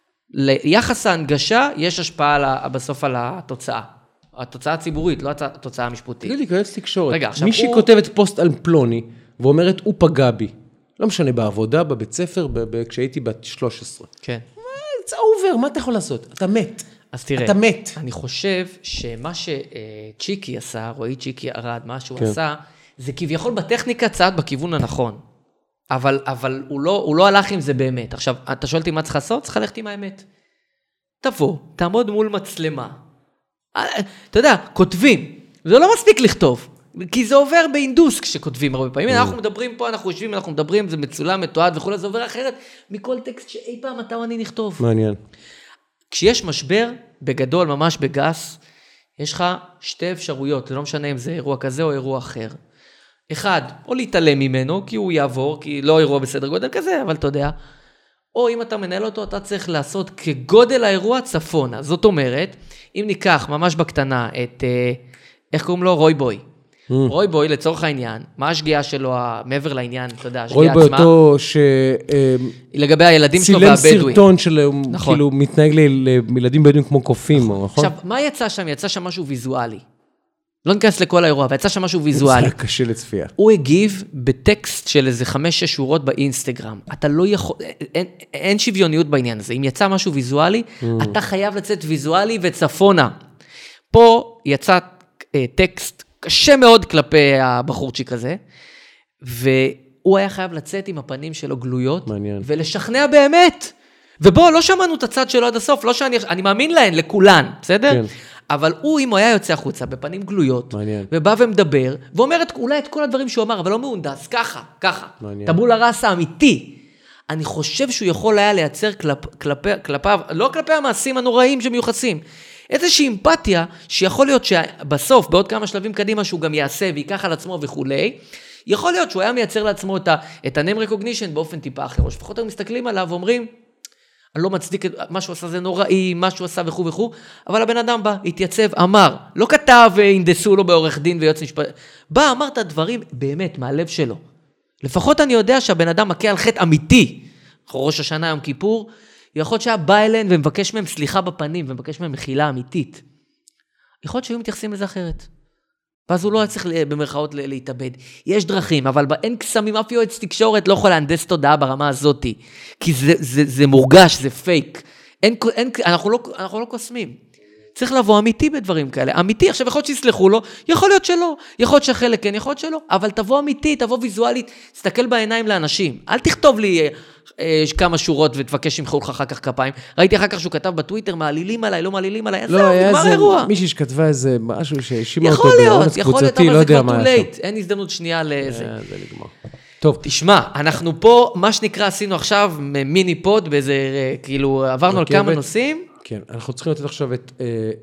[SPEAKER 3] ליחס ההנגשה, יש השפעה בסוף על התוצאה. התוצאה הציבורית, לא התוצאה המשפטית.
[SPEAKER 2] תגיד לי, כעת תקשורת. מישהי כותבת פוסט על פלוני, ואומרת, הוא פגע בי. לא משנה, בעבודה, בבית ספר, כשהייתי בת 13.
[SPEAKER 3] כן.
[SPEAKER 2] it's over, מה אתה יכול לעשות? אתה מת.
[SPEAKER 3] אז תראה,
[SPEAKER 2] אתה מת.
[SPEAKER 3] אני חושב שמה שצ'יקי עשה, רועי צ'יקי ארד, מה שהוא עשה, זה כביכול בטכניקה צעד בכיוון הנכון. אבל הוא לא הלך עם זה באמת. עכשיו, אתה שואל אותי מה צריך לעשות? צריך ללכת עם האמת. תבוא, תעמוד מול מצלמה. אתה יודע, כותבים. זה לא מספיק לכתוב. כי זה עובר באינדוס כשכותבים הרבה פעמים. אנחנו מדברים פה, אנחנו יושבים, אנחנו מדברים, זה מצולם, מתועד וכו', זה עובר אחרת מכל טקסט שאי פעם אתה או אני נכתוב.
[SPEAKER 2] מעניין.
[SPEAKER 3] כשיש משבר, בגדול, ממש בגס, יש לך שתי אפשרויות, זה לא משנה אם זה אירוע כזה או אירוע אחר. אחד, או להתעלם ממנו, כי הוא יעבור, כי לא אירוע בסדר גודל כזה, אבל אתה יודע. או אם אתה מנהל אותו, אתה צריך לעשות כגודל האירוע צפונה. זאת אומרת, אם ניקח ממש בקטנה את, איך קוראים לו? רוי בוי. רוי בוי, לצורך העניין, מה השגיאה שלו מעבר לעניין, אתה יודע, השגיאה עצמה?
[SPEAKER 2] רוי בוי אותו
[SPEAKER 3] לגבי הילדים שלו
[SPEAKER 2] צילם
[SPEAKER 3] והבדואים.
[SPEAKER 2] סרטון של, כאילו, מתנהג לילדים בדואים כמו קופים, נכון?
[SPEAKER 3] עכשיו, מה יצא שם? יצא שם משהו ויזואלי. לא ניכנס לכל האירוע, אבל יצא שם משהו ויזואלי.
[SPEAKER 2] זה קשה לצפייה.
[SPEAKER 3] הוא הגיב בטקסט של איזה 5-6 שורות באינסטגרם. אתה לא יכול, אין שוויוניות בעניין הזה. אם יצא משהו ויזואלי, אתה חייב לצאת ויזואלי וצפונה. פה יצא טקסט קשה מאוד כלפי הבחורצ'יק הזה, והוא היה חייב לצאת עם הפנים שלו גלויות,
[SPEAKER 2] מעניין.
[SPEAKER 3] ולשכנע באמת. ובוא, לא שמענו את הצד שלו עד הסוף, לא שאני מאמין להן, לכולן, בסדר? כן. אבל הוא, אם הוא היה יוצא החוצה, בפנים גלויות,
[SPEAKER 2] מעניין.
[SPEAKER 3] ובא ומדבר, ואומר אולי את כל הדברים שהוא אמר, אבל לא מהונדס, ככה. מעניין. טבולה ראסה אמיתי. אני חושב שהוא יכול היה לייצר כלפיו, לא כלפי המעשים הנוראים שמיוחסים, איזושהי אמפתיה, שיכול להיות שבסוף, בעוד כמה שלבים קדימה, שהוא גם יעשה ויקח על עצמו וכולי, יכול להיות שהוא היה מייצר לעצמו את ה-name recognition באופן טיפה אחר, או שפחות הם מסתכלים עליו ואומרים, אני לא מצדיק, מה שהוא עשה זה נוראי, מה שהוא עשה וכו', אבל הבן אדם בא, התייצב, אמר, לא כתב ואינדסו לו בעורך דין ויועץ משפט, בא, אמר את הדברים באמת מהלב שלו. לפחות אני יודע שהבן אדם מכה על חטא אמיתי, ראש השנה יום כיפור, יכול להיות שהיה בא אליהם ומבקש מהם סליחה בפנים, ומבקש מהם מחילה אמיתית. יכול להיות שהיו מתייחסים לזה אחרת. ואז הוא לא היה צריך במרכאות להתאבד. יש דרכים, אבל אין קסמים, אף יועץ תקשורת לא יכול להנדס תודעה ברמה הזאת, כי זה מורגש, זה פייק. אנחנו לא קוסמים. צריך לבוא אמיתי בדברים כאלה. אמיתי, עכשיו יכול להיות שיסלחו לו, יכול להיות שלא, יכול להיות שחלק כן, יכול להיות שלא, אבל תבוא אמיתי, תבוא ויזואלית, תסתכל בעיניים לאנשים. אל תכתוב לי כמה שורות ותבקש שמחאו לך אחר כך כפיים. ראיתי אחר כך שהוא כתב בטוויטר, מעלילים עליי, לא מעלילים עליי,
[SPEAKER 2] לא, היה איזה, מישהי שכתבה איזה משהו שהאשימה אותו
[SPEAKER 3] באונס קבוצתי, לא יודע מה היה שם. אין הזדמנות שנייה לזה.
[SPEAKER 2] זה נגמר. טוב.
[SPEAKER 3] תשמע, אנחנו פה, מה שנקרא, עשינו עכשיו מיני פוד, באיזה, כאילו, עברנו על כמה נושאים.
[SPEAKER 2] כן, אנחנו צריכים לתת עכשיו את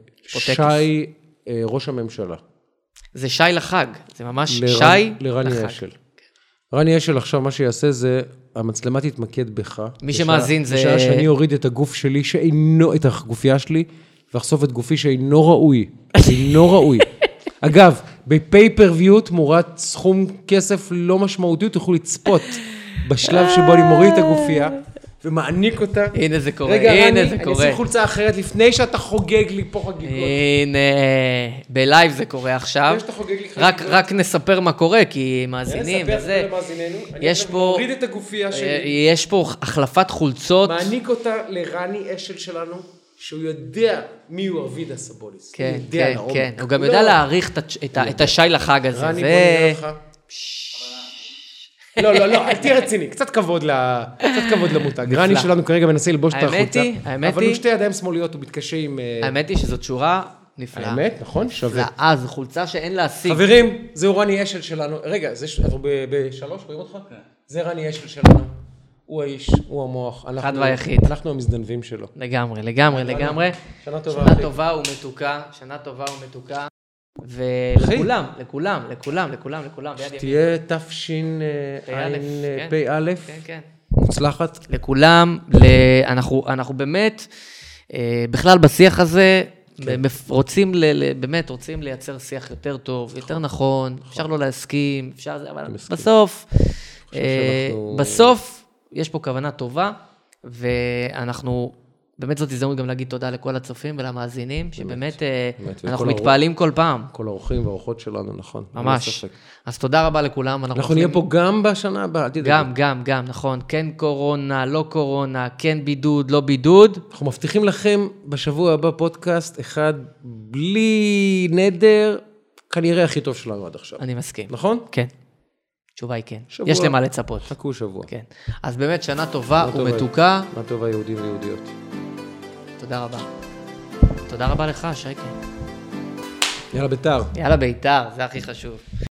[SPEAKER 2] שי, ראש הממשלה.
[SPEAKER 3] זה שי לחג, זה ממש שי לחג.
[SPEAKER 2] לרני אשל. רני אשל עכשיו מה שיעשה זה, המצלמה תתמקד בך.
[SPEAKER 3] מי שמאזין זה...
[SPEAKER 2] בשעה שאני אוריד את הגוף שלי, את הגופייה שלי, ואחשוף את גופי שאינו ראוי. אינו ראוי. אגב, בפייפריוויו תמורת סכום כסף לא משמעותי, תוכלו לצפות בשלב שבו אני מוריד את הגופייה, ומעניק אותה.
[SPEAKER 3] הנה זה קורה,
[SPEAKER 2] רגע,
[SPEAKER 3] הנה זה
[SPEAKER 2] אני
[SPEAKER 3] קורה.
[SPEAKER 2] אשים חולצה אחרת לפני שאתה חוגג לי פה חגיגות.
[SPEAKER 3] הנה, בלייב זה קורה עכשיו.
[SPEAKER 2] לפני שאתה חוגג לי חגיגות.
[SPEAKER 3] רק נספר מה קורה, כי מאזינים וזה. יש פה...
[SPEAKER 2] מוריד את הגופייה שלי.
[SPEAKER 3] יש פה החלפת חולצות.
[SPEAKER 2] מעניק אותה לרני אשל שלנו, שהוא יודע מי הוא אבידה סבוליס.
[SPEAKER 3] כן, כן, כן. הוא גם יודע להעריך את השי לחג הזה.
[SPEAKER 2] רני, בוא נראה לך. לא, אל תהיה רציני, קצת כבוד למותג. רני שלנו כרגע מנסה ללבוש את החולצה, אבל הוא שתי ידיים שמאליות, הוא מתקשה עם...
[SPEAKER 3] האמת היא שזאת שורה נפלאה.
[SPEAKER 2] האמת, נכון? שווה.
[SPEAKER 3] זו חולצה שאין להשיג.
[SPEAKER 2] חברים, זהו רני אשל שלנו. רגע, אנחנו בשלוש, רואים אותך? זה רני אשל שלנו. הוא האיש, הוא המוח.
[SPEAKER 3] אחד והיחיד.
[SPEAKER 2] אנחנו המזדנבים שלו.
[SPEAKER 3] לגמרי.
[SPEAKER 2] שנה טובה.
[SPEAKER 3] שנה טובה ומתוקה. ולכולם.
[SPEAKER 2] שתהיה תשע"פ, מוצלחת.
[SPEAKER 3] לכולם, אנחנו באמת, בכלל בשיח הזה, רוצים לייצר שיח יותר טוב, יותר נכון, אפשר לא להסכים, אבל בסוף יש פה כוונה טובה, ואנחנו... באמת זאת הזדמנות גם להגיד תודה לכל הצופים ולמאזינים, שבאמת אנחנו מתפעלים כל פעם.
[SPEAKER 2] כל האורחים והאורחות שלנו, נכון.
[SPEAKER 3] ממש. אז תודה רבה לכולם.
[SPEAKER 2] אנחנו נהיה פה גם בשנה הבאה, אל תדאג.
[SPEAKER 3] גם, נכון. כן קורונה, לא קורונה, כן בידוד, לא בידוד.
[SPEAKER 2] אנחנו מבטיחים לכם בשבוע הבא פודקאסט אחד בלי נדר, כנראה הכי טוב שלנו עד עכשיו.
[SPEAKER 3] אני מסכים.
[SPEAKER 2] נכון?
[SPEAKER 3] כן. תשובה היא כן.
[SPEAKER 2] שבוע.
[SPEAKER 3] יש למה לצפות.
[SPEAKER 2] חכו שבוע.
[SPEAKER 3] כן. אז באמת שנה טובה
[SPEAKER 2] שנה טובה.
[SPEAKER 3] ומתוקה.
[SPEAKER 2] מה טובה יהודים ויהודיות.
[SPEAKER 3] תודה רבה. תודה רבה לך, שייקה.
[SPEAKER 2] יאללה ביתר.
[SPEAKER 3] יאללה ביתר, זה הכי חשוב.